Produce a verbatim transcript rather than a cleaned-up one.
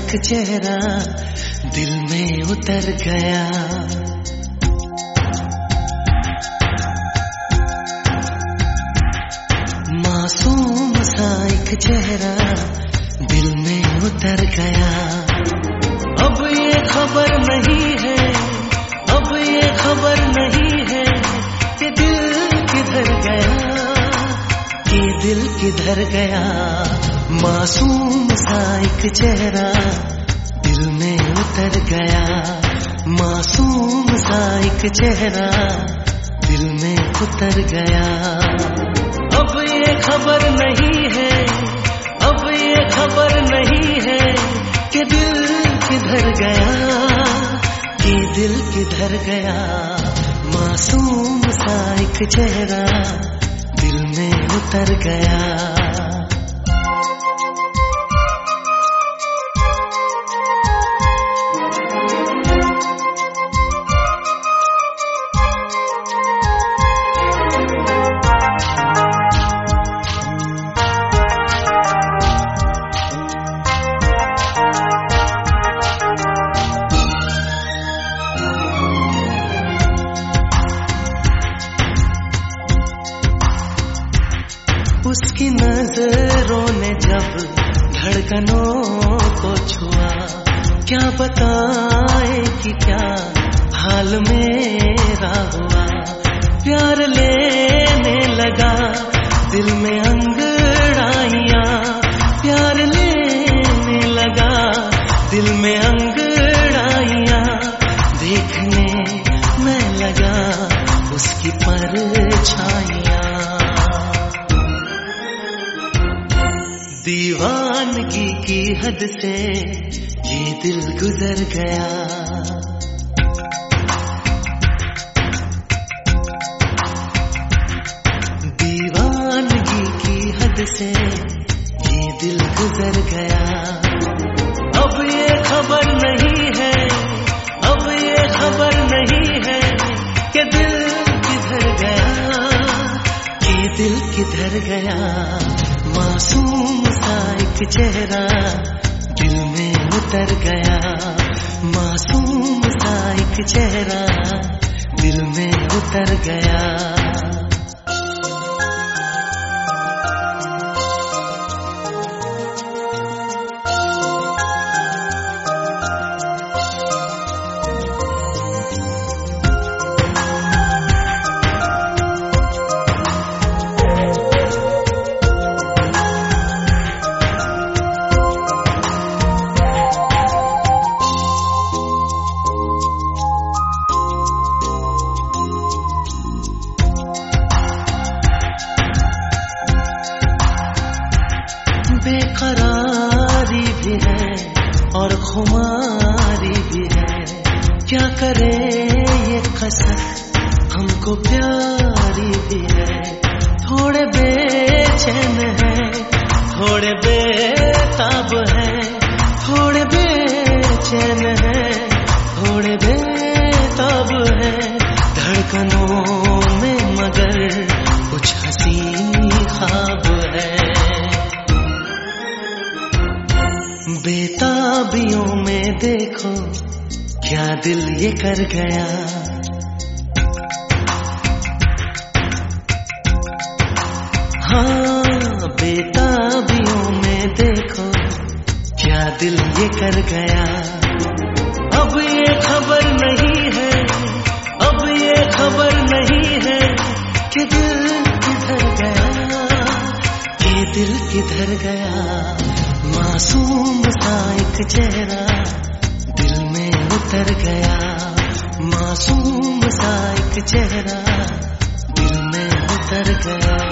एक चेहरा दिल में उतर गया। मासूम सा एक चेहरा दिल में उतर गया। अब ये खबर नहीं है, अब ये खबर नहीं है कि दिल किधर गया, कि दिल किधर गया। मासूम सा एक चेहरा दिल में उतर गया। मासूम सा एक चेहरा दिल में उतर गया। अब ये खबर नहीं है, अब ये खबर नहीं है कि दिल किधर गया, कि दिल किधर गया। मासूम सा एक चेहरा दिल में उतर गया। उसकी नजरों ने जब धड़कनों को छुआ, क्या बताए कि क्या हाल मेरा हुआ। प्यार लेने लगा दिल में अंगड़ाइयां, प्यार लेने लगा दिल में अंगड़ाइयां। देखने में लगा उसकी परछाइयां। दीवानगी की हद से ये दिल गुजर गया। दीवानगी की हद से ये दिल गुजर गया। अब ये खबर नहीं है, अब ये खबर नहीं है कि दिल किधर गया, कि दिल किधर गया। मासूम सा एक चेहरा दिल में उतर गया। मासूम सा एक चेहरा दिल में उतर गया। बेकरारी भी है और खुमारी भी है, क्या करे ये कसक हमको प्यारी भी है। थोड़े बेचैन है, थोड़े बेताब है, थोड़े बेचैन है, थोड़े बेताब है। धड़कनों में मगर कुछ हंसी ख्वाब है। बेताबियों में देखो क्या दिल ये कर गया। हाँ, बेताबियों में देखो क्या दिल ये कर गया। अब ये खबर नहीं है, अब ये खबर नहीं है कि दिल किधर गया, कि दिल किधर गया। मासूम सा एक चेहरा दिल में उतर गया। मासूम सा एक चेहरा दिल में उतर गया।